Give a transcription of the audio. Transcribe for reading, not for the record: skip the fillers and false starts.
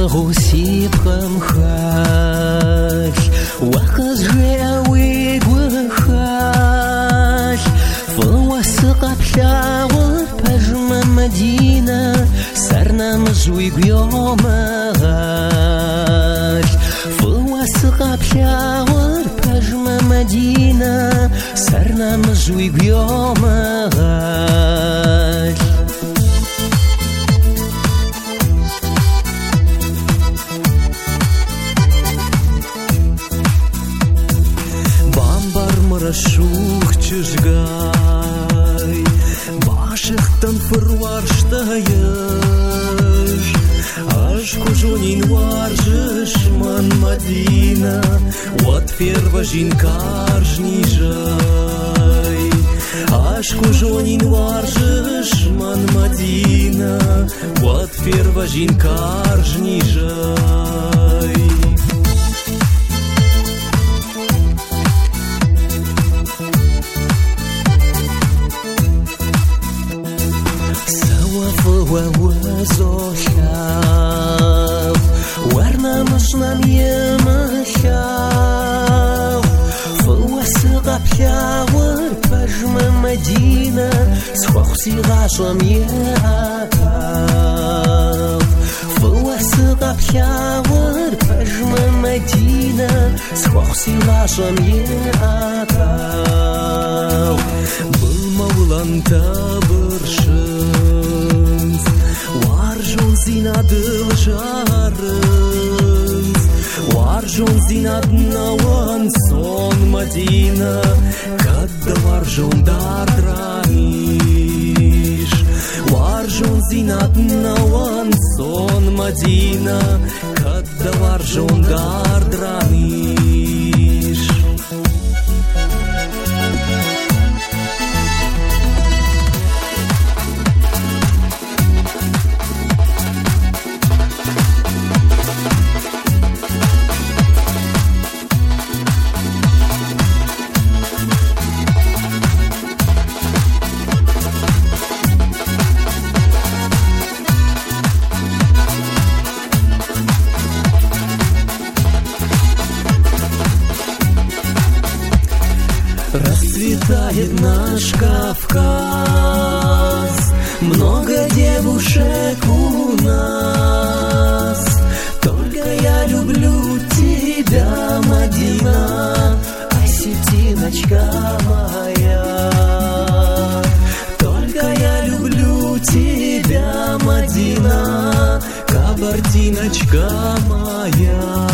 غوسي بخمخاش وخزري أوي بخاش فوسق بشاور بجم مدينة سرنا مزوي بيوم غاش فوسق بشاور بجم مدينة سرنا مزوي بيوم غاش Шух чижгай башыктан фырварштайыш аж кужунин варжыш ман Мадина вот первожин каржнижай аж кужунин варжыш ман Мадина вот первожин каржнижай وزوشاو ورنا مشنا ميمشاو فوسق بشاور بجم مدينة سخوخسي غاشم يهاكاو فوسق بشاور بجم مدينة سخوخسي غاشم يهاكاو بالمولان تابرشن وارجون زيناد الجارز وارجون زيناد نوان صون مدينة كد وارجون دار درانيش وارجون زيناد نوان صون مدينة كد وارجون دار درانيش Расцветает наш Кавказ, много девушек у нас. Только я люблю тебя, Мадина, осетиночка моя. Только я люблю тебя, Мадина, кабардиночка моя.